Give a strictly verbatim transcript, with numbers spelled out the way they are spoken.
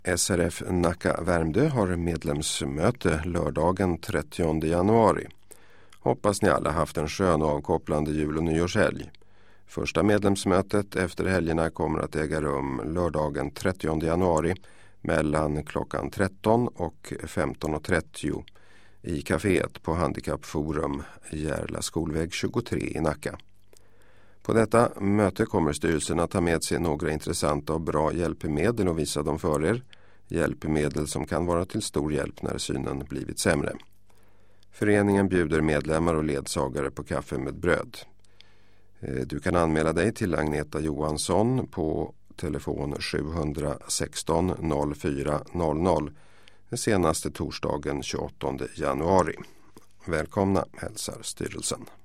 S R F Nacka Värmdö har medlemsmöte lördagen trettionde januari. Hoppas ni alla haft en skön och avkopplande jul- och nyårshelg. Första medlemsmötet efter helgerna kommer att äga rum lördagen trettionde januari mellan klockan tretton och femton och trettio i kaféet på Handikappforum Järla skolväg tjugotre i Nacka. På detta möte kommer styrelsen att ta med sig några intressanta och bra hjälpmedel och visa dem för er. Hjälpmedel som kan vara till stor hjälp när synen blivit sämre. Föreningen bjuder medlemmar och ledsagare på kaffe med bröd. Du kan anmäla dig till Agneta Johansson på telefon sju ett sex noll fyra noll noll senaste torsdagen tjugoåttonde januari. Välkomna, hälsar styrelsen.